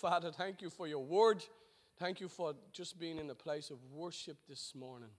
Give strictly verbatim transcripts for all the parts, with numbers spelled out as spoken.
Father. Thank you for your word. Thank you for just being in a place of worship this morning.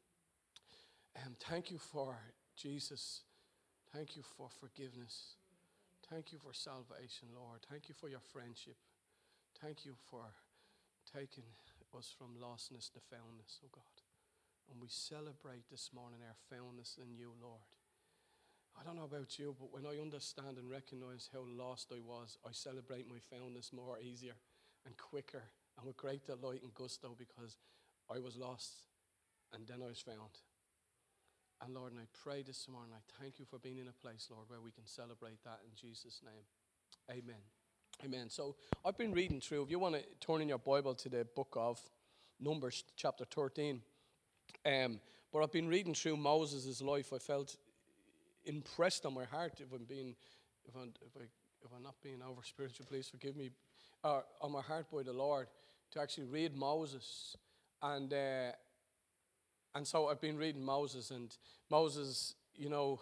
And thank you for Jesus. Thank you for forgiveness. Thank you for salvation, Lord. Thank you for your friendship. Thank you for taking us from lostness to foundness, oh God. And we celebrate this morning our foundness in you, Lord. I don't know about you, but when I understand and recognize how lost I was, I celebrate my foundness more easier and quicker and with great delight and gusto, because I was lost and then I was found. And Lord, and I pray this morning, I thank you for being in a place, Lord, where we can celebrate that in Jesus' name. Amen. Amen. So I've been reading through, if you want to turn in your Bible to the book of Numbers, chapter thirteen. Um, but I've been reading through Moses' life. I felt impressed on my heart, if I'm being, if I'm, if I, if I'm not being over spiritual, please forgive me, uh, on my heart by the Lord, to actually read Moses. And uh, and so I've been reading Moses, and Moses, you know,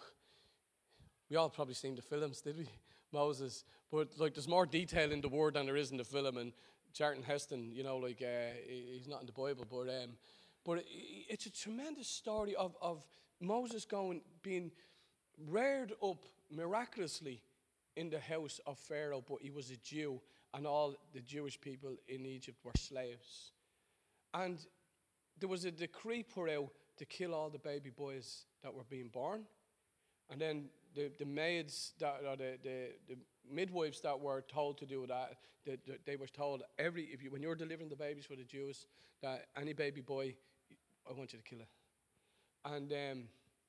we all probably seen the films, did we? Moses, but like there's more detail in the word than there is in the film. And Charlton Heston, you know, like uh, he's not in the Bible, but um, but it, it's a tremendous story of of Moses going being reared up miraculously in the house of Pharaoh, but he was a Jew, and all the Jewish people in Egypt were slaves. And there was a decree put out to kill all the baby boys that were being born. And then the, the maids, that, or the, the, the midwives that were told to do that, they, they were told, every if you when you're delivering the babies for the Jews, that any baby boy, I want you to kill it. And um,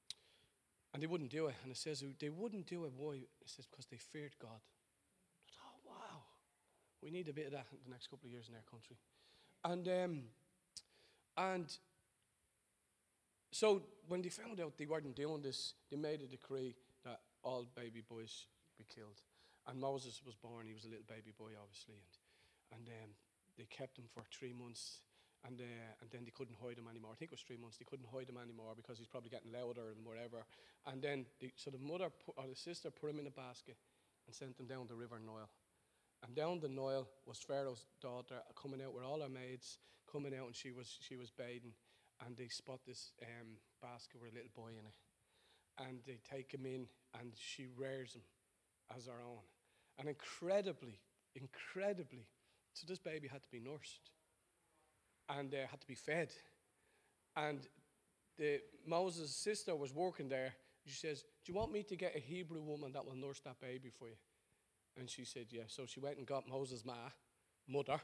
and they wouldn't do it. And it says they wouldn't do it. Why? It says because they feared God. I thought, oh, wow. We need a bit of that in the next couple of years in our country. And um, and so when they found out they weren't doing this, they made a decree that all baby boys be killed. And Moses was born. He was a little baby boy, obviously. And and um, they kept him for three months. And uh, and then they couldn't hide him anymore. I think it was three months. They couldn't hide him anymore because he's probably getting louder and whatever. And then, they, so the mother put, or the sister put him in a basket and sent him down the river Nile. And down the Nile was Pharaoh's daughter coming out with all her maids, coming out, and she was she was bathing. And they spot this um, basket with a little boy in it. And they take him in, and she rears him as her own. And incredibly, incredibly, so this baby had to be nursed. And uh, had to be fed. And the Moses' sister was working there. She says, do you want me to get a Hebrew woman that will nurse that baby for you? And she said, yeah. So she went and got Moses' ma, mother,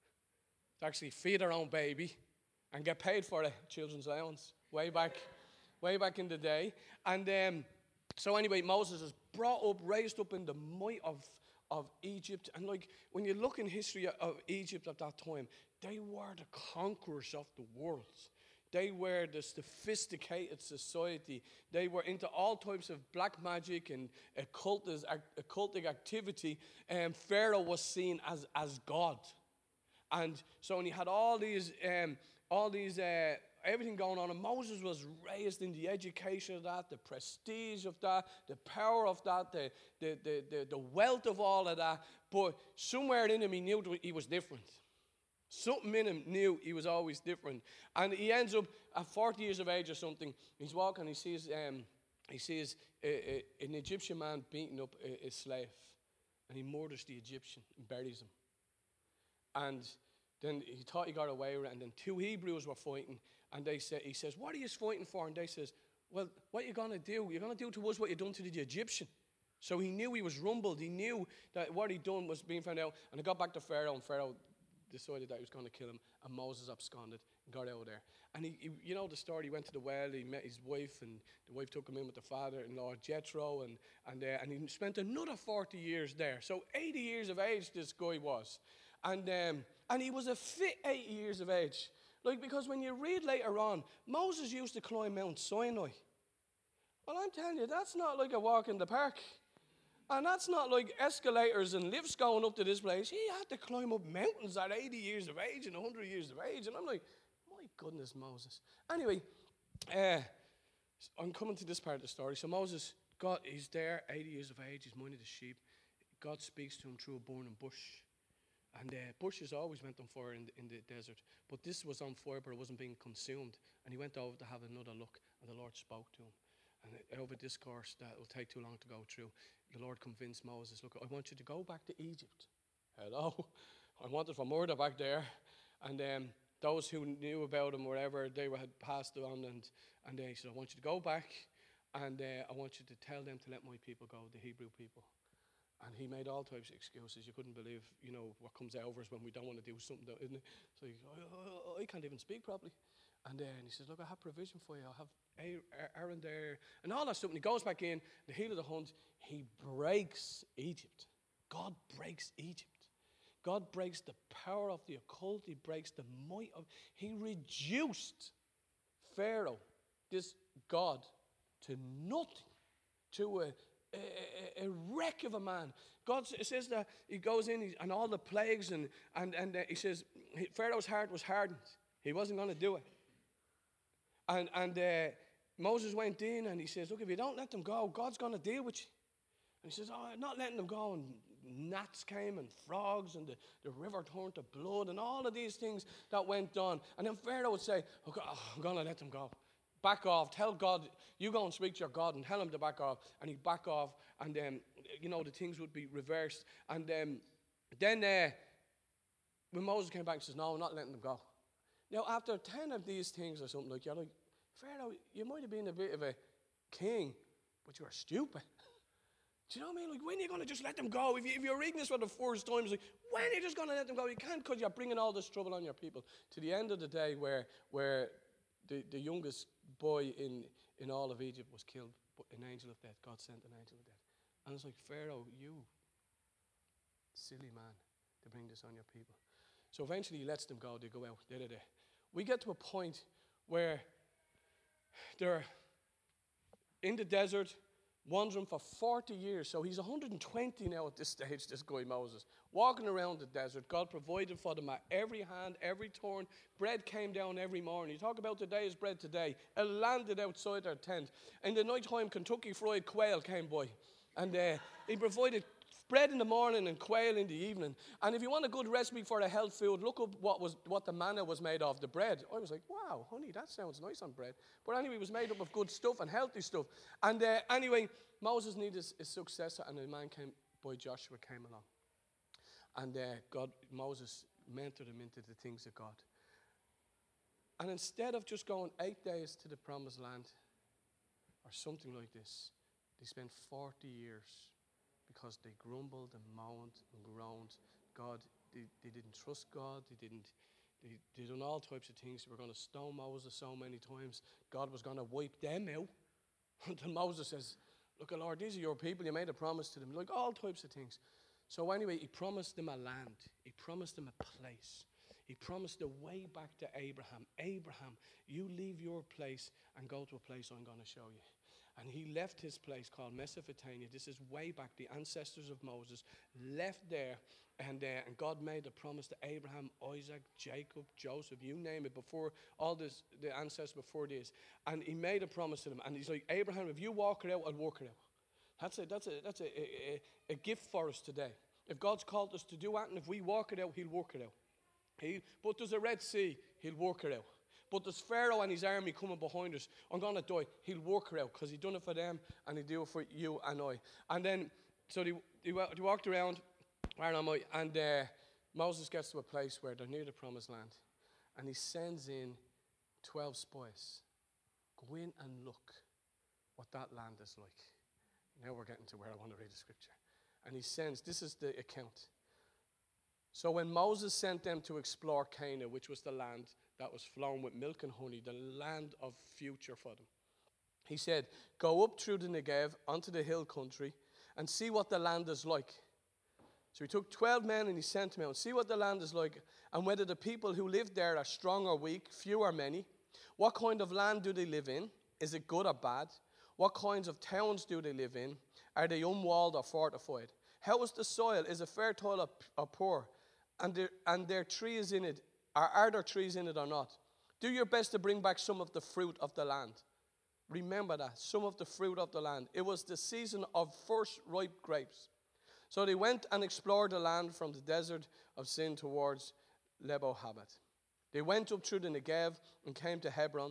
to actually feed her own baby and get paid for it, children's allowance, way back, way back in the day. And um, so anyway, Moses is brought up, raised up in the might of, of Egypt. And like, when you look in history of Egypt at that time, they were the conquerors of the world. They were the sophisticated society. They were into all types of black magic and occultic activity. And Pharaoh was seen as, as God. And so when he had all these, um, all these, uh, everything going on, and Moses was raised in the education of that, the prestige of that, the power of that, the the the the, the wealth of all of that. But somewhere in him, he knew he was different. Something in him knew he was always different. And he ends up at forty years of age or something. He's walking, he sees um, he sees a, a, an Egyptian man beating up a, a slave. And he murders the Egyptian and buries him. And then he thought he got away with it. And then two Hebrews were fighting. And they say, he says, what are you fighting for? And they says, well, what are you going to do? You're going to do to us what you done to the Egyptian. So he knew he was rumbled. He knew that what he'd done was being found out. And he got back to Pharaoh, and Pharaoh decided that he was going to kill him, and Moses absconded and got out of there. And he, he, you know the story, he went to the well, he met his wife, and the wife took him in with the father-in-law, Jethro, and and, uh, and he spent another forty years there. So eighty years of age this guy was. And um, and he was a fit eighty years of age. Like, because when you read later on, Moses used to climb Mount Sinai. Well, I'm telling you, that's not like a walk in the park. And that's not like escalators and lifts going up to this place. He had to climb up mountains at eighty years of age and one hundred years of age. And I'm like, my goodness, Moses. Anyway, uh, I'm coming to this part of the story. So Moses, God, he's there, eighty years of age. He's minding the sheep. God speaks to him through a burning bush. And uh, bushes always went on fire in the, in the desert. But this was on fire, but it wasn't being consumed. And he went over to have another look, and the Lord spoke to him. And uh, over discourse that will take too long to go through, the Lord convinced Moses, look, I want you to go back to Egypt. Hello? I wanted for murder back there. And um, those who knew about him, wherever, they were, had passed on. And, and uh, he said, I want you to go back, and uh, I want you to tell them to let my people go, the Hebrew people. And he made all types of excuses. You couldn't believe, you know, what comes out of us when we don't want to do something, isn't it? So he goes, I, I, I can't even speak properly. And then he says, look, I have provision for you. I have Aaron there. And all that stuff. And he goes back in, the heel of the hunt. He breaks Egypt. God breaks Egypt. God breaks the power of the occult. He breaks the might of... He reduced Pharaoh, this God, to nothing. To a... A, a, a wreck of a man. God says that he goes in and all the plagues and, and, and uh, he says Pharaoh's heart was hardened. He wasn't going to do it. And, and uh, Moses went in and he says, look, if you don't let them go, God's going to deal with you. And he says, oh, I'm not letting them go. And gnats came and frogs and the, the river turned to blood and all of these things that went on. And then Pharaoh would say, okay, oh, I'm going to let them go. Back off. Tell God, you go and speak to your God and tell him to back off. And he'd back off, and then, um, you know, the things would be reversed. And um, then uh, when Moses came back, he says, no, I'm not letting them go. Now, after ten of these things or something like, you're like, Pharaoh, you might have been a bit of a king, but you are stupid. Do you know what I mean? Like, when are you going to just let them go? If, you, if you're reading this for the first time, it's like, when are you just going to let them go? You can't, because you're bringing all this trouble on your people. To the end of the day where where the, the youngest boy in, in all of Egypt was killed, but an angel of death. God sent an angel of death. And it's like, Pharaoh, you silly man, to bring this on your people. So eventually he lets them go. They go out. Da, da, da. We get to a point where they're in the desert, wandering for forty years. So he's one hundred twenty now at this stage, this guy Moses. Walking around the desert. God provided for them at every hand, every turn. Bread came down every morning. You talk about today's bread today. It landed outside their tent. In the night time, Kentucky Fried Quail came by. And uh, he provided bread in the morning and quail in the evening. And if you want a good recipe for a health food, look up what was what the manna was made of, the bread. I was like, wow, honey, that sounds nice on bread. But anyway, it was made up of good stuff and healthy stuff. And uh, anyway, Moses needed a successor, and a man came by, Joshua came along. And uh, God, Moses mentored him into the things of God. And instead of just going eight days to the promised land, or something like this, they spent forty years because they grumbled and moaned and groaned. God, they, they didn't trust God. They didn't. They, they done all types of things. They were going to stone Moses so many times. God was going to wipe them out. Until Moses says, look, Lord, these are your people. You made a promise to them. Like all types of things. So anyway, he promised them a land. He promised them a place. He promised a way back to Abraham. Abraham, you leave your place and go to a place I'm going to show you. And he left his place called Mesopotamia. This is way back. The ancestors of Moses left there. And, uh, and God made a promise to Abraham, Isaac, Jacob, Joseph, you name it, before all this, the ancestors before this. And he made a promise to them. And he's like, Abraham, if you walk it out, I'll work it out. That's a, that's a, that's a, a, a gift for us today. If God's called us to do that, and if we walk it out, he'll work it out. He, but there's a Red Sea, he'll work it out. But there's Pharaoh and his army coming behind us. I'm going to die. He'll work it out because he's done it for them and he'll do it for you and I. And then, so they, they, they walked around, where am I? And uh, Moses gets to a place where they're near the promised land. And he sends in twelve spies. Go in and look what that land is like. Now we're getting to where I want to read the scripture. And he sends, this is the account. So when Moses sent them to explore Canaan, which was the land that was flowing with milk and honey, the land of future for them, he said, go up through the Negev onto the hill country and see what the land is like. So he took twelve men and he sent them out. See what the land is like and whether the people who live there are strong or weak, few or many. What kind of land do they live in? Is it good or bad? What kinds of towns do they live in? Are they unwalled or fortified? How is the soil? Is it fertile or, or poor? And there, and there trees in it. Are, are there trees in it or not? Do your best to bring back some of the fruit of the land. Remember that, some of the fruit of the land. It was the season of first ripe grapes. So they went and explored the land from the desert of Sin towards Lebo Hamath. They went up through the Negev and came to Hebron.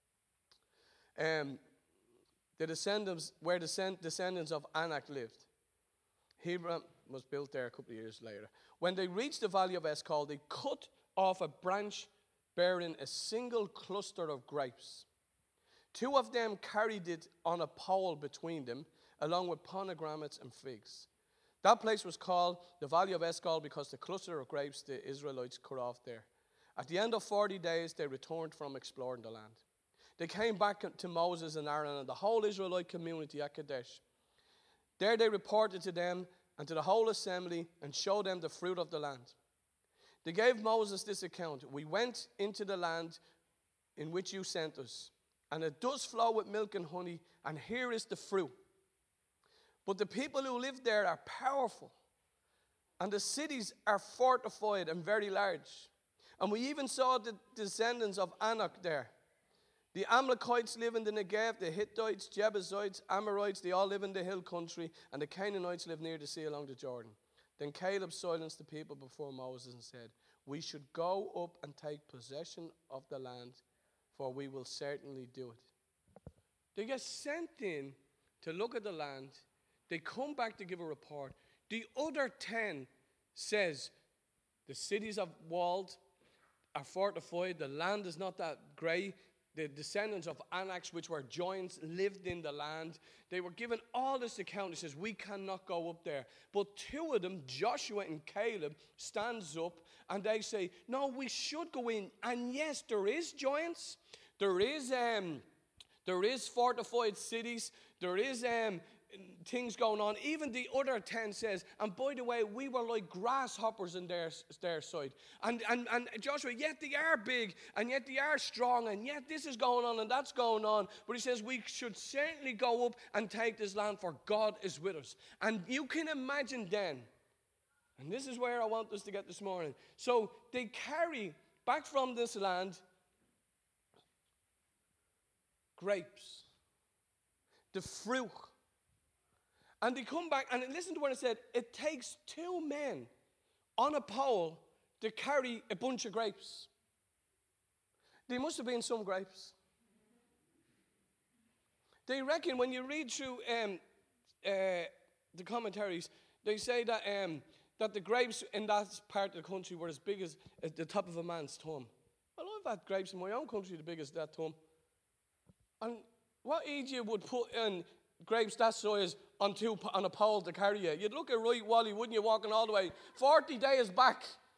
Um, the descendants, where the descendants of Anak lived. Hebron was built there a couple of years later. When they reached the valley of Eshcol, they cut off a branch bearing a single cluster of grapes. Two of them carried it on a pole between them, along with pomegranates and figs. That place was called the Valley of Eshcol because the cluster of grapes the Israelites cut off there. At the end of forty days, they returned from exploring the land. They came back to Moses and Aaron and the whole Israelite community at Kadesh. There they reported to them and to the whole assembly and showed them the fruit of the land. They gave Moses this account. We went into the land in which you sent us, and it does flow with milk and honey, and here is the fruit. But the people who live there are powerful, and the cities are fortified and very large. And we even saw the descendants of Anak there. The Amalekites live in the Negev, the Hittites, Jebusites, Amorites, they all live in the hill country, and the Canaanites live near the sea along the Jordan. Then Caleb silenced the people before Moses and said, we should go up and take possession of the land, for we will certainly do it. They get sent in to look at the land. They come back to give a report. The other ten says the cities are walled, are fortified, the land is not that great. The descendants of Anak, which were giants, lived in the land. They were given all this account. It says, we cannot go up there. But two of them, Joshua and Caleb, stands up and they say, no, we should go in. And yes, there is giants. There is, um, there is fortified cities. There is um, things going on. Even the other ten says, and by the way, we were like grasshoppers in their, their side. And, and, and Joshua, yet they are big, and yet they are strong, and yet this is going on, and that's going on. But he says, we should certainly go up and take this land, for God is with us. And you can imagine then, and this is where I want us to get this morning. So they carry back from this land grapes, the fruit. And they come back, and listen to what it said. It takes two men on a pole to carry a bunch of grapes. There must have been some grapes. They reckon when you read through um, uh, the commentaries, they say that um, that the grapes in that part of the country were as big as, as the top of a man's thumb. Well, I've had grapes in my own country the biggest that thumb. And what Egypt would put in grapes that size on, two, on a pole to carry you? You'd look at right Wally, wouldn't you, walking all the way forty days back.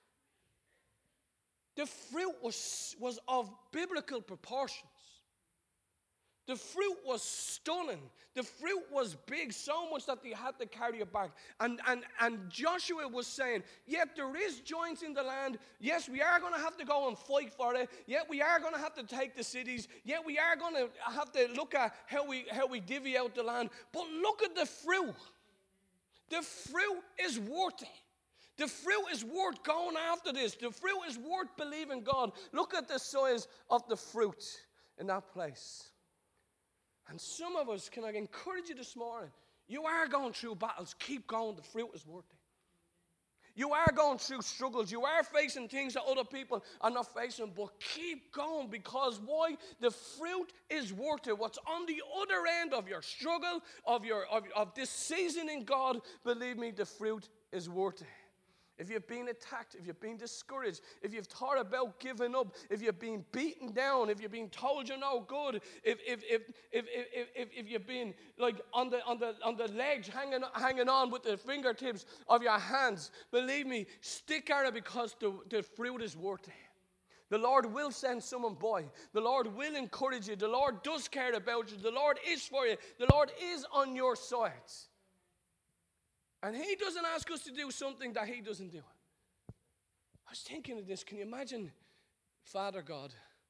The fruit was, was of biblical proportions. The fruit was stunning. The fruit was big, so much that they had to carry it back. And, and, and Joshua was saying, yet there is giants in the land. Yes, we are going to have to go and fight for it. Yet we are going to have to take the cities. Yet we are going to have to look at how we, how we divvy out the land. But look at the fruit. The fruit is worth it. The fruit is worth going after this. The fruit is worth believing God. Look at the size of the fruit in that place. And some of us, can I encourage you this morning, you are going through battles. Keep going. The fruit is worth it. You are going through struggles. You are facing things that other people are not facing. But keep going, because why? The fruit is worth it. What's on the other end of your struggle, of, your, of, of this season in God, believe me, the fruit is worth it. If you've been attacked, if you've been discouraged, if you've thought about giving up, if you've been beaten down, if you've been told you're no good, if if if if if if, if you've been like on the on the on the legs hanging hanging on with the fingertips of your hands, believe me, stick at it, because the, the fruit is worth it. The Lord will send someone by. The Lord will encourage you. The Lord does care about you. The Lord is for you. The Lord is on your side. And he doesn't ask us to do something that he doesn't do. I was thinking of this. Can you imagine Father God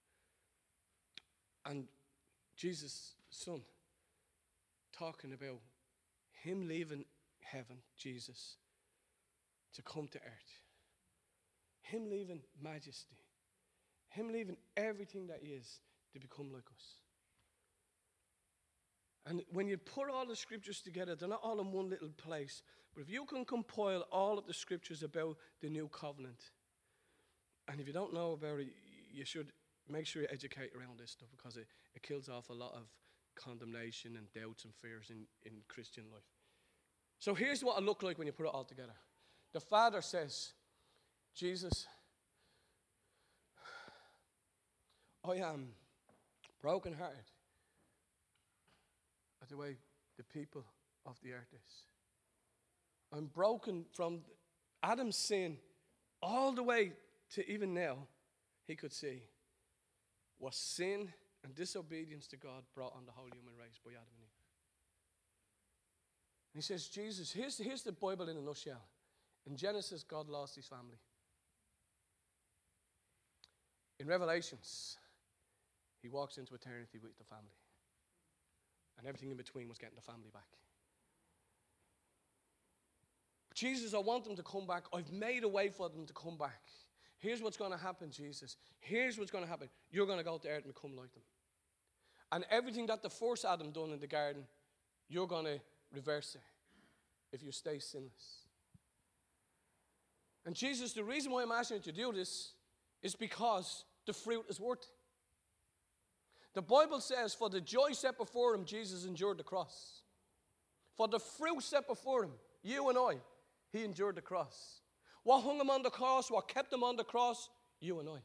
and Jesus' Son talking about him leaving heaven, Jesus, to come to earth? Him leaving majesty. Him leaving everything that he is to become like us. And when you put all the scriptures together, they're not all in one little place. But if you can compile all of the scriptures about the new covenant, and if you don't know about it, you should make sure you educate around this stuff, because it, it kills off a lot of condemnation and doubts and fears in, in Christian life. So here's what it looked like when you put it all together. The Father says, Jesus, I am brokenhearted at the way the people of the earth is. I'm broken from Adam's sin all the way to even now. He could see what sin and disobedience to God brought on the whole human race by Adam and Eve. And he says, Jesus, here's, here's the Bible in a nutshell. In Genesis, God lost his family. In Revelations, he walks into eternity with the family. And everything in between was getting the family back. But Jesus, I want them to come back. I've made a way for them to come back. Here's what's going to happen, Jesus. Here's what's going to happen. You're going to go to earth and become like them. And everything that the first Adam done in the garden, you're going to reverse it if you stay sinless. And Jesus, the reason why I'm asking you to do this is because the fruit is worth it. The Bible says, for the joy set before him, Jesus endured the cross. For the fruit set before him, you and I, he endured the cross. What hung him on the cross, what kept him on the cross, you and I.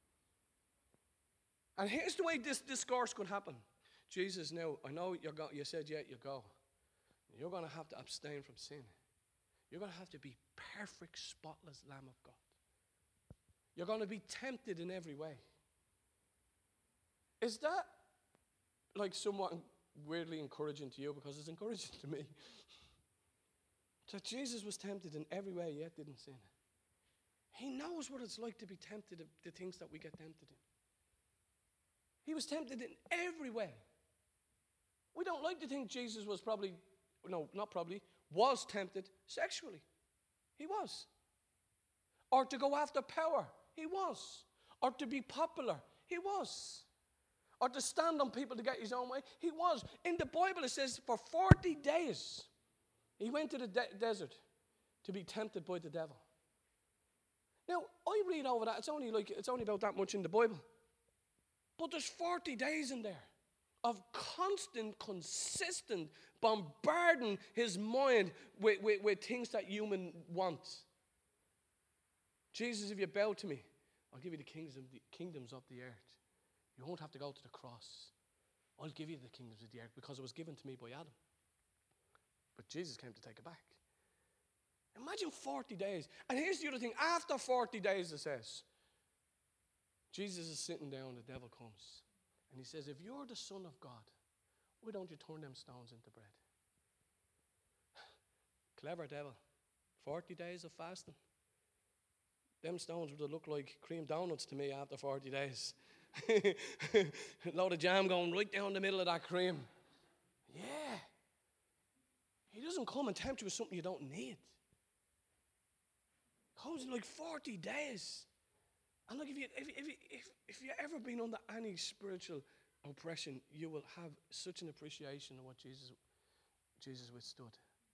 And here's the way this discourse could happen. Jesus, now, I know you're go- you said, yeah, you go. You're going to have to abstain from sin. You're going to have to be perfect, spotless Lamb of God. You're going to be tempted in every way. Is that like somewhat weirdly encouraging to you? Because it's encouraging to me. That Jesus was tempted in every way, yet didn't sin. He knows what it's like to be tempted, the things that we get tempted in. He was tempted in every way. We don't like to think Jesus was probably, no, not probably, was tempted sexually. He was. Or to go after power. He was. Or to be popular. He was. Or to stand on people to get his own way. He was. In the Bible it says for forty days he went to the de- desert to be tempted by the devil. Now, I read over that. It's only like it's only about that much in the Bible. But there's forty days in there of constant, consistent bombarding his mind with, with, with things that human want. Jesus, if you bow to me, I'll give you the kingdoms of the, kingdoms of the earth. You won't have to go to the cross. I'll give you the kingdoms of the earth because it was given to me by Adam. But Jesus came to take it back. Imagine forty days. And here's the other thing. After forty days, it says, Jesus is sitting down, the devil comes. And he says, if you're the Son of God, why don't you turn them stones into bread? Clever devil. forty days of fasting. Them stones would have looked like cream donuts to me after forty days. A load of jam going right down the middle of that cream. Yeah. He doesn't come and tempt you with something you don't need. He comes in like forty days. And look, if you if if if if you've ever been under any spiritual oppression, you will have such an appreciation of what Jesus Jesus withstood.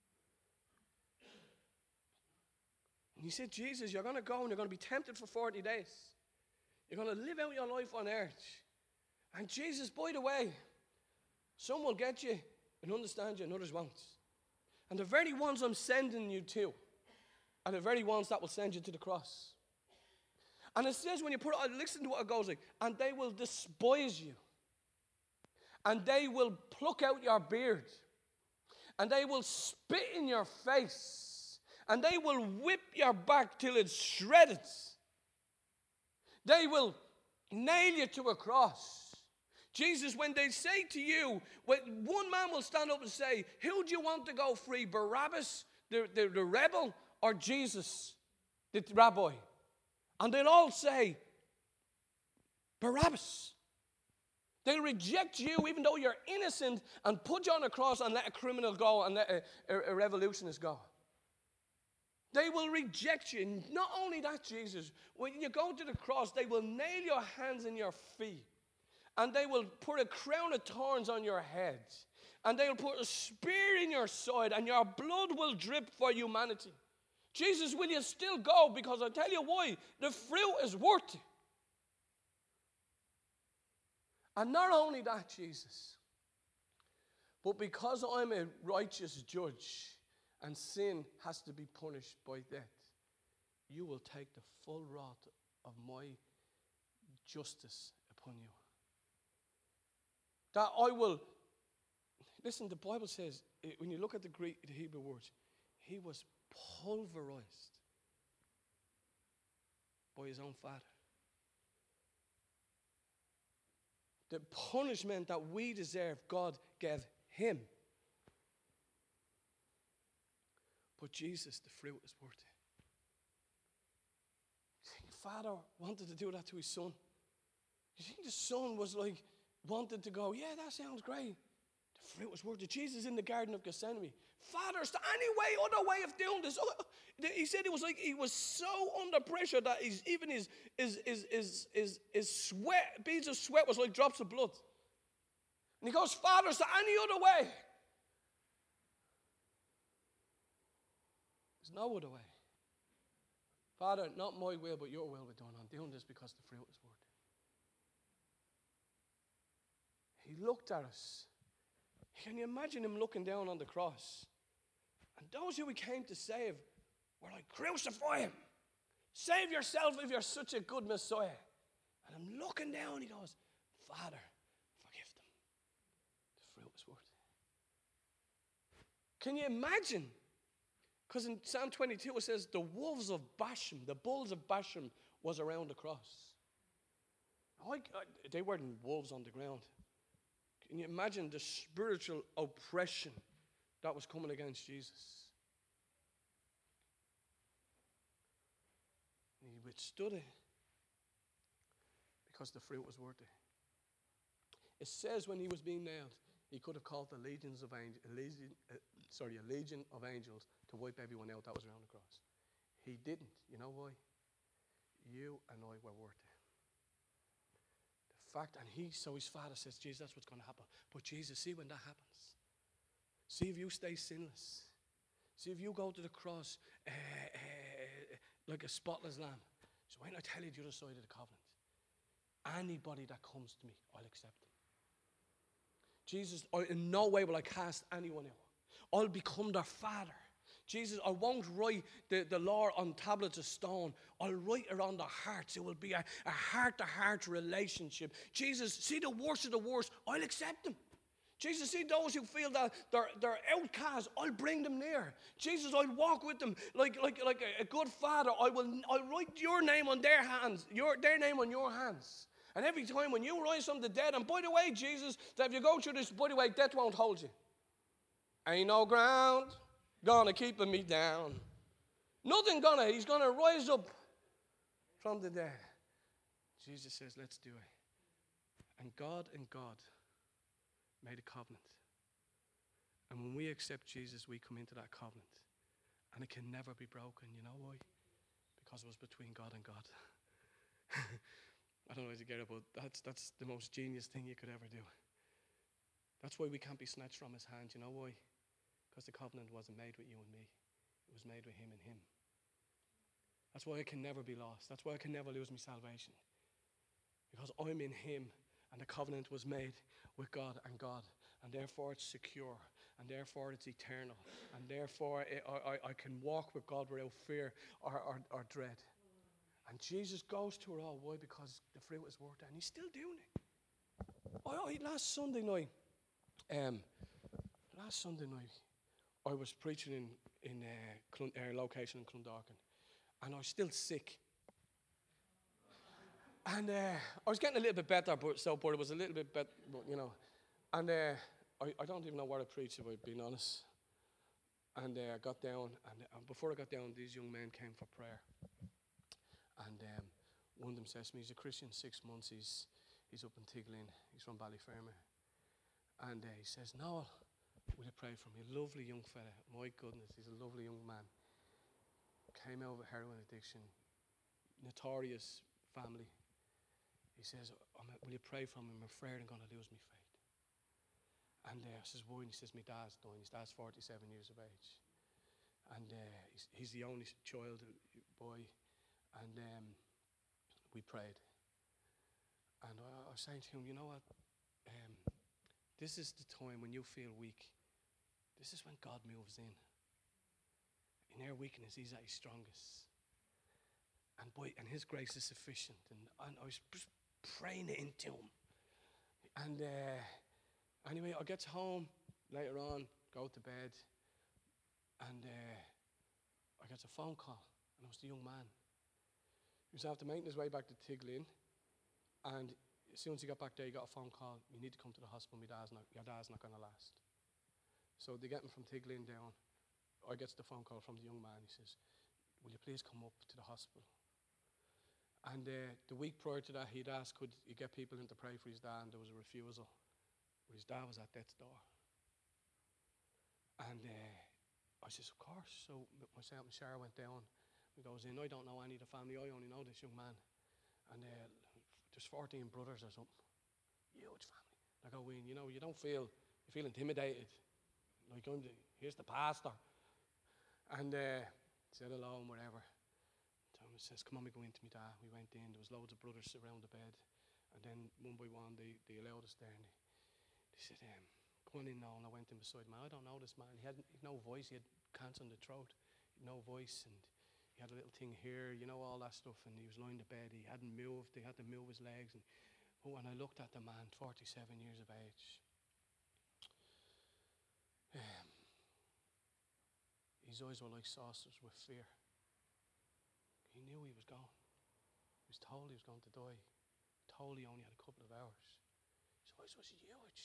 And he said, Jesus, you're going to go and you're going to be tempted for forty days. You're going to live out your life on earth. And Jesus, by the way, some will get you and understand you and others won't. And the very ones I'm sending you to are the very ones that will send you to the cross. And it says when you put it, listen to what it goes like, and they will despise you. And they will pluck out your beard. And they will spit in your face. And they will whip your back till it's shredded. They will nail you to a cross. Jesus, when they say to you, when one man will stand up and say, who do you want to go free, Barabbas, the, the, the rebel, or Jesus, the rabbi? And they'll all say, Barabbas. They'll reject you even though you're innocent and put you on a cross and let a criminal go and let a, a, a revolutionist go. They will reject you. Not only that, Jesus, when you go to the cross, they will nail your hands and your feet. And they will put a crown of thorns on your head. And they'll put a spear in your side, and your blood will drip for humanity. Jesus, will you still go? Because I'll tell you why. The fruit is worth it. And not only that, Jesus, but because I'm a righteous judge and sin has to be punished by death, you will take the full wrath of my justice upon you. That I will, listen, the Bible says, when you look at the Greek, the Hebrew words, he was pulverized by his own Father. The punishment that we deserve, God gave him. But Jesus, the fruit is worth it. You think the Father wanted to do that to his Son? You think the Son was like, wanted to go, yeah, that sounds great. The fruit was worth it. Jesus in the Garden of Gethsemane. Father, is there any way, other way of doing this? He said it was like he was so under pressure that he's, even his, his, his, his, his, his sweat, beads of sweat was like drops of blood. And he goes, Father, is there any other way? There's no other way. Father, not my will, but your will be done. I'm doing this because the fruit is worth it. He looked at us. Can you imagine him looking down on the cross? And those who he came to save were like, crucify him. Save yourself if you're such a good Messiah. And I'm looking down, he goes, Father, forgive them. The fruit is worth it. Can you imagine? Because in Psalm twenty-two it says, the wolves of Bashan, the bulls of Bashan was around the cross. I, I, they weren't wolves on the ground. Can you imagine the spiritual oppression that was coming against Jesus? And he withstood it because the fruit was worth it. It says when he was being nailed, he could have called the legions of angels, legion, uh, sorry, a legion of angels to wipe everyone out that was around the cross. He didn't. You know why? You and I were worth it. Fact, and he, so his Father says, Jesus, that's what's going to happen. But Jesus, see when that happens. See if you stay sinless. See if you go to the cross uh, uh, like a spotless lamb. So when I tell you the other side of the covenant, anybody that comes to me, I'll accept them. Jesus, I, in no way will I cast anyone out. I'll become their Father. Jesus, I won't write the, the law on tablets of stone. I'll write it on their hearts. It will be a, a heart-to-heart relationship. Jesus, see the worst of the worst, I'll accept them. Jesus, see those who feel that they're, they're outcasts, I'll bring them near. Jesus, I'll walk with them like, like, like a, a good father. I will, I'll write your name on their hands, your, their name on your hands. And every time when you rise from the dead, and by the way, Jesus, that if you go through this, by the way, death won't hold you. Ain't no ground gonna keep me down. Nothing gonna, he's gonna rise up from the dead. Jesus says, let's do it. And God and God made a covenant. And when we accept Jesus, we come into that covenant. And it can never be broken. You know why? Because it was between God and God. I don't know how to get it, but that's, that's the most genius thing you could ever do. That's why we can't be snatched from his hand. You know why? Because the covenant wasn't made with you and me. It was made with him and him. That's why I can never be lost. That's why I can never lose my salvation. Because I'm in him, and the covenant was made with God and God. And therefore it's secure. And therefore it's eternal. And therefore it, I, I, I can walk with God without fear or, or, or dread. And Jesus goes to it all. Why? Because the fruit is worth it. And he's still doing it. I, I, last Sunday night, um, last Sunday night, I was preaching in, in uh, Clun, uh, location in Clondalkin, and I was still sick. And uh, I was getting a little bit better, but so but it was a little bit better, you know. And uh, I, I don't even know what I preached about, being honest. And uh, I got down, and uh, before I got down, these young men came for prayer. And um, one of them says to me, he's a Christian, six months, he's he's up in Tigleen, he's from Ballyfermot. And uh, he says, Noel, will you pray for me? Lovely young fella. My goodness, he's a lovely young man. Came out of a heroin addiction. Notorious family. He says, will you pray for me? I'm afraid I'm going to lose my faith. And uh, I says, why? And he says, my dad's dying. His dad's forty-seven years of age. And uh, he's, he's the only child, uh, boy. And um, we prayed. And I, I was saying to him, you know what? Um, this is the time when you feel weak. This is when God moves in. In our weakness, he's at his strongest. And boy, and his grace is sufficient. And, and I was just praying it into him. And uh, anyway, I get home later on, go to bed, and uh, I get a phone call, and it was the young man. He was after making his way back to Tiglin, and as soon as he got back there, he got a phone call. You need to come to the hospital. My dad's not, your dad's not going to last. So they get him from Tiglin down. I get the phone call from the young man. He says, will you please come up to the hospital? And uh, the week prior to that, he'd asked, could he get people in to pray for his dad, and there was a refusal. But his dad was at death's door. And uh, I says, of course. So myself and Sarah went down. We goes in. I don't know any of the family. I only know this young man. And uh, there's fourteen brothers or something. Huge family. I go in, you know, you don't feel, you feel intimidated. Like, I'm the, here's the pastor. And uh, said hello and whatever. Thomas says, come on, we go into my dad. We went in. There was loads of brothers around the bed. And then one by one, they, they allowed us there. And they, they said, um, come on in now. And I went in beside him. I don't know this man. He had, he had no voice. He had cancer in the throat. He had no voice. And he had a little thing here, you know, all that stuff. And he was lying in bed. He hadn't moved. They had to move his legs. And oh, and I looked at the man, forty-seven years of age. Um, his eyes were like saucers with fear. He knew he was gone. He was told he was going to die. Told he only had a couple of hours. His eyes was huge.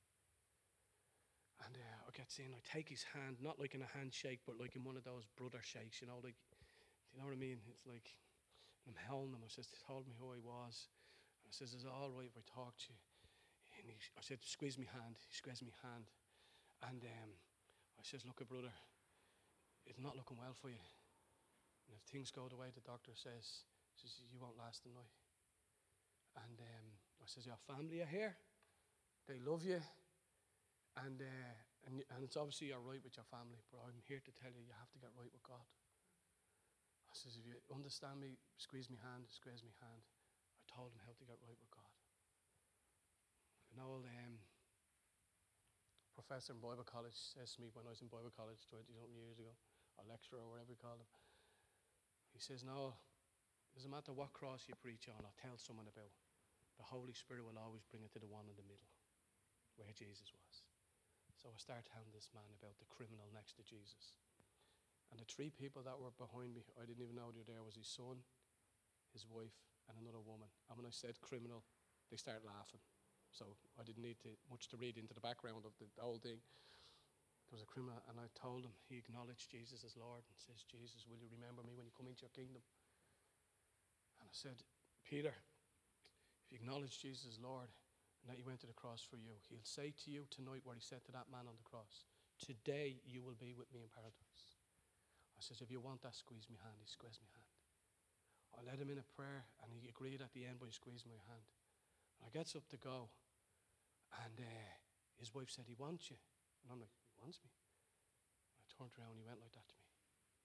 And uh, I get in, I take his hand, not like in a handshake, but like in one of those brother shakes, you know, like, do you know what I mean? It's like, I'm holding him. I says, he told me who I was. And I says, is it all right if I talk to you? And he, I said, squeeze me hand. He squeezed me hand. And um, I says, look, brother, it's not looking well for you. And if things go the way the doctor says, he says, you won't last the night. And um, I says, your family are here. They love you. And, uh, and and it's obviously you're right with your family, but I'm here to tell you, you have to get right with God. I says, if you understand me, squeeze me hand, squeeze me hand. I told him how to get right with God. An old um, professor in Bible college says to me when I was in Bible college twenty-something years ago, or lecturer or whatever you call him, he says, no, it doesn't matter what cross you preach on or tell someone about, the Holy Spirit will always bring it to the one in the middle, where Jesus was. So I started telling this man about the criminal next to Jesus. And the three people that were behind me, I didn't even know they were there, was his son, his wife, and another woman. And when I said criminal, they started laughing. So I didn't need to, much to read into the background of the, the whole thing. There was a criminal, and I told him, he acknowledged Jesus as Lord and says, Jesus, will you remember me when you come into your kingdom? And I said, Peter, if you acknowledge Jesus as Lord, and that he went to the cross for you, he'll say to you tonight what he said to that man on the cross, today you will be with me in paradise. I says, if you want that, squeeze my hand. He squeezed my hand. I led him in a prayer, and he agreed at the end by squeezing my hand. And I gets up to go, and uh, his wife said, he wants you. And I'm like, he wants me? And I turned around, and he went like that to me.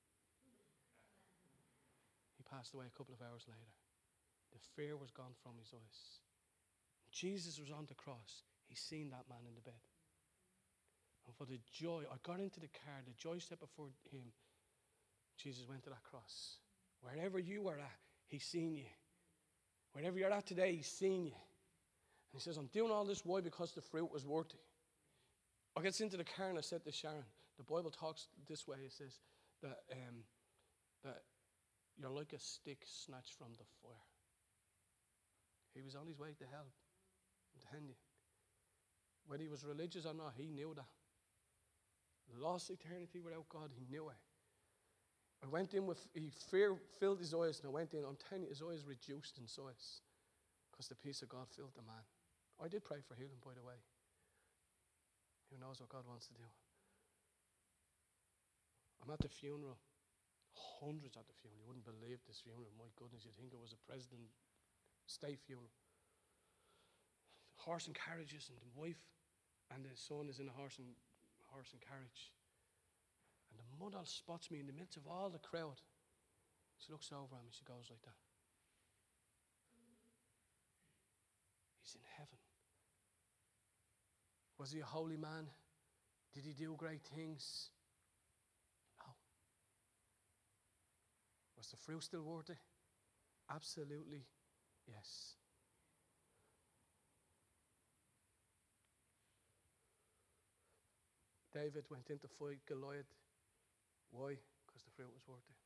He passed away a couple of hours later. The fear was gone from his eyes. Jesus was on the cross. He seen that man in the bed. And for the joy, I got into the car, the joy set before him, Jesus went to that cross. Wherever you were at, he's seen you. Wherever you're at today, he's seen you. And he says, I'm doing all this, why? Because the fruit was worthy. I gets into the car and I said to Sharon, the Bible talks this way, it says that, um, that you're like a stick snatched from the fire. He was on his way to hell. I'm telling you. Whether he was religious or not, he knew that. Lost eternity without God, he knew it. I went in with, he fear filled his eyes, and I went in, I'm telling you, his eyes reduced in size because the peace of God filled the man. I did pray for healing, by the way. Who knows what God wants to do? I'm at the funeral. Hundreds at the funeral. You wouldn't believe this funeral. My goodness, you'd think it was a president state funeral. Horse and carriages and the wife. And the son is in a horse and, horse and carriage. And the mother spots me in the midst of all the crowd. She looks over at me and she goes like that. He's in heaven. Was he a holy man? Did he do great things? No. Was the fruit still worth it? Absolutely yes. David went in to fight Goliath. Why? Because the fruit was worth it.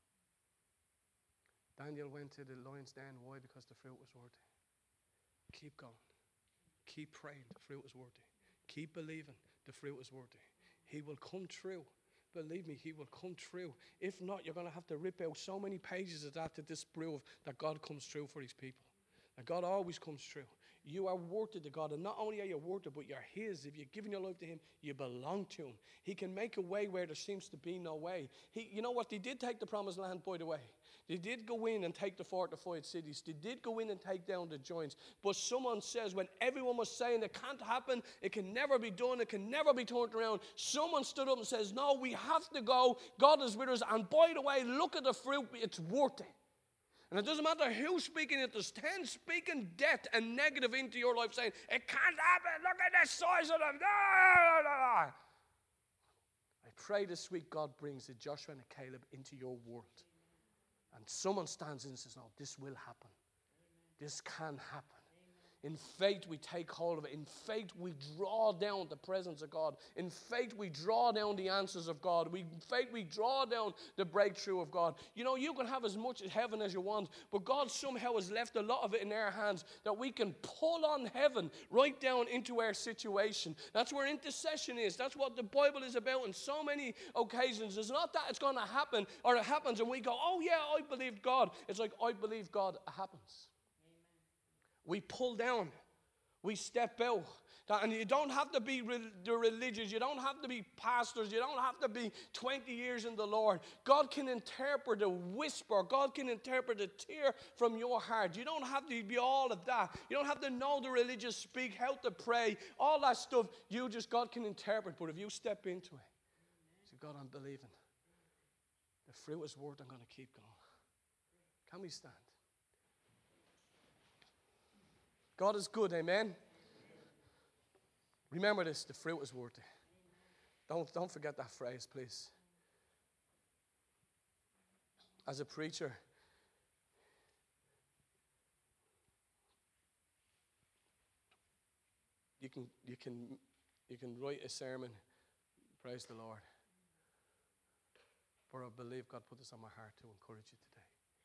Daniel went to the lion's den. Why? Because the fruit was worth it. Keep going. Keep praying. The fruit was worth it. Keep believing. The fruit was worth it. He will come true. Believe me, he will come true. If not, you're going to have to rip out so many pages of that to disprove that God comes true for his people. That God always comes true. You are worth it to God. And not only are you worth it, but you're his. If you've given your life to him, you belong to him. He can make a way where there seems to be no way. He, you know what? They did take the promised land, by the way. They did go in and take the fortified cities. They did go in and take down the giants. But someone says, when everyone was saying it can't happen, it can never be done, it can never be turned around, someone stood up and says, no, we have to go. God is with us. And by the way, look at the fruit. It's worth it. And it doesn't matter who's speaking it. There's ten speaking death and negative into your life saying, it can't happen. Look at the size of them. I pray this week God brings the Joshua and the Caleb into your world. And someone stands in and says, no, this will happen. This can happen. In faith, we take hold of it. In faith, we draw down the presence of God. In faith, we draw down the answers of God. We, in faith, we draw down the breakthrough of God. You know, you can have as much heaven as you want, but God somehow has left a lot of it in our hands that we can pull on heaven right down into our situation. That's where intercession is. That's what the Bible is about in so many occasions. It's not that it's going to happen or it happens and we go, oh yeah, I believe God. It's like, I believe God, it happens. We pull down. We step out. And you don't have to be re- the religious. You don't have to be pastors. You don't have to be twenty years in the Lord. God can interpret a whisper. God can interpret a tear from your heart. You don't have to be all of that. You don't have to know the religious speak, how to pray, all that stuff. You just, God can interpret. But if you step into it, say, God, I'm believing. The fruit is worth, I'm going to keep going. Can we stand? God is good, amen? Remember this, the fruit is worth it. Don't, don't forget that phrase, please. As a preacher, you can, you can, you can write a sermon, praise the Lord. But I believe God put this on my heart to encourage you today.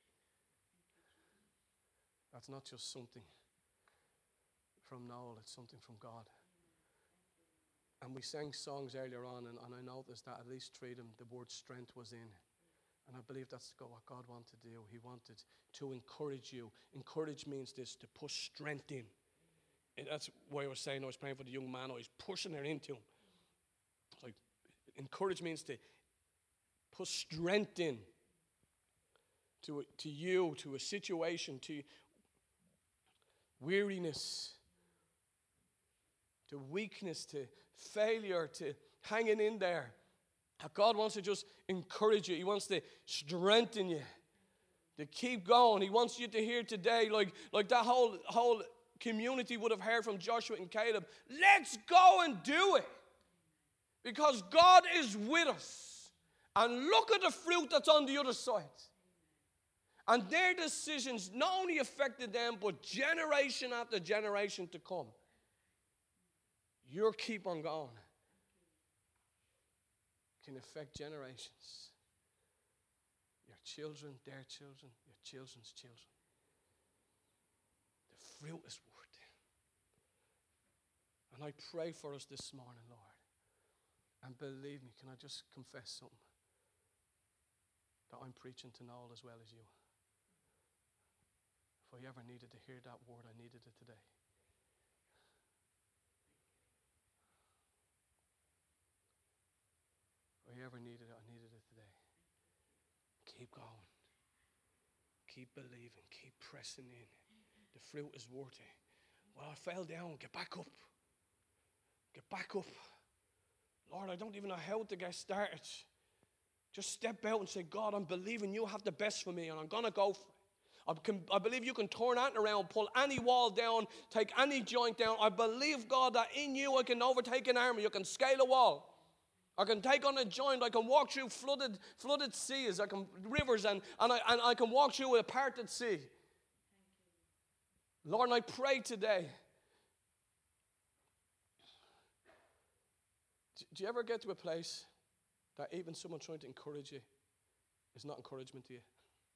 That's not just something from Noel, it's something from God. And we sang songs earlier on, and, and I noticed that at least three of them, the word strength was in. And I believe that's what God wanted to do. He wanted to encourage you. Encourage means this, to push strength in. And that's why I was saying I was praying for the young man. I was pushing it into him. It's like, encourage means to put strength in to, to you, to a situation, to weariness, to weakness, to failure, to hanging in there. God wants to just encourage you. He wants to strengthen you, to keep going. He wants you to hear today, like, like that whole, whole community would have heard from Joshua and Caleb, let's go and do it. Because God is with us. And look at the fruit that's on the other side. And their decisions not only affected them, but generation after generation to come. Your keep on going can affect generations. Your children, their children, your children's children. The fruit is worth it. And I pray for us this morning, Lord. And believe me, can I just confess something? That I'm preaching to Noel as well as you. If I ever needed to hear that word, I needed it today. If I ever needed it, I needed it today. Keep going. Keep believing. Keep pressing in. The fruit is worth it. Well, I fell down. Get back up. Get back up. Lord, I don't even know how to get started. Just step out and say, God, I'm believing you have the best for me, and I'm going to go for it. I, can, I believe you can turn that around, pull any wall down, take any joint down. I believe, God, that in you I can overtake an army. You can scale a wall. I can take on a joint. I can walk through flooded, flooded seas. I can rivers, and, and, I, and I can walk through a parted sea. Lord, and I pray today. Do you ever get to a place that even someone trying to encourage you is not encouragement to you?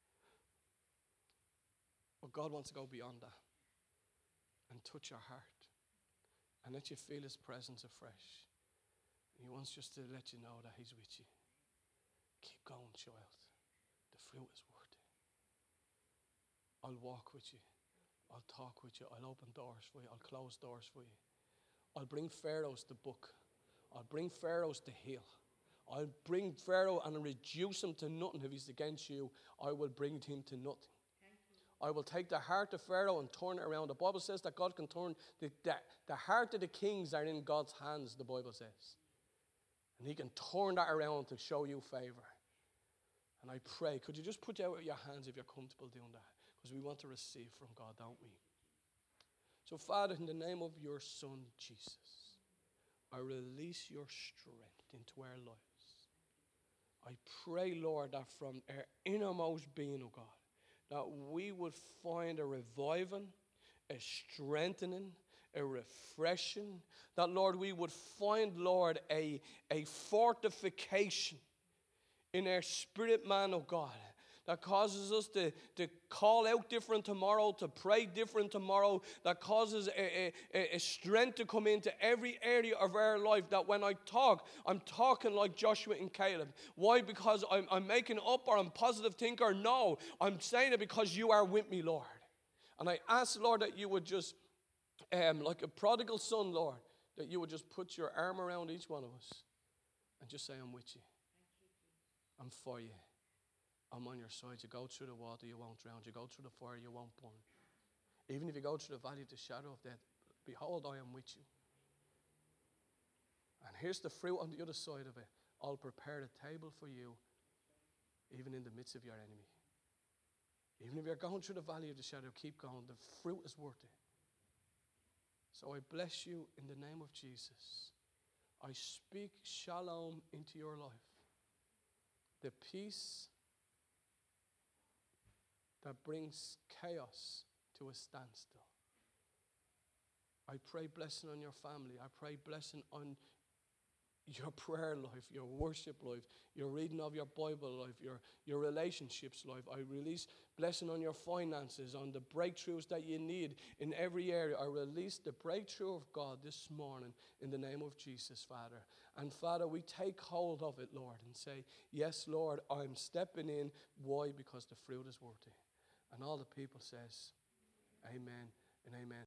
But God wants to go beyond that and touch your heart and let you feel his presence afresh. He wants just to let you know that he's with you. Keep going, child. The fruit is worth it. I'll walk with you. I'll talk with you. I'll open doors for you. I'll close doors for you. I'll bring Pharaohs to book. I'll bring Pharaohs to heal. I'll bring Pharaoh and reduce him to nothing. If he's against you, I will bring him to nothing. I will take the heart of Pharaoh and turn it around. The Bible says that God can turn, the, the, the heart of the kings are in God's hands, the Bible says. And he can turn that around to show you favor. And I pray, could you just put out your hands if you're comfortable doing that? Because we want to receive from God, don't we? So, Father, in the name of your Son, Jesus, I release your strength into our lives. I pray, Lord, that from our innermost being, oh God, that we would find a reviving, a strengthening, a refreshing. That, Lord, we would find, Lord, a, a fortification in our spirit man, oh God, that causes us to, to call out different tomorrow, to pray different tomorrow, that causes a, a, a strength to come into every area of our life, that when I talk, I'm talking like Joshua and Caleb. Why? Because I'm, I'm making up or I'm a positive thinker? No, I'm saying it because you are with me, Lord. And I ask, Lord, that you would just, um, like a prodigal son, Lord, that you would just put your arm around each one of us and just say, I'm with you. I'm for you. I'm on your side. You go through the water, you won't drown. You go through the fire, you won't burn. Even if you go through the valley of the shadow of death, behold, I am with you. And here's the fruit on the other side of it. I'll prepare a table for you, even in the midst of your enemy. Even if you're going through the valley of the shadow, keep going. The fruit is worth it. So I bless you in the name of Jesus. I speak shalom into your life. The peace that brings chaos to a standstill. I pray blessing on your family. I pray blessing on your prayer life, your worship life, your reading of your Bible life, your, your relationships life. I release blessing on your finances, on the breakthroughs that you need in every area. I release the breakthrough of God this morning in the name of Jesus, Father. And Father, we take hold of it, Lord, and say, yes, Lord, I'm stepping in. Why? Because the fruit is worth it. And all the people says, amen and amen.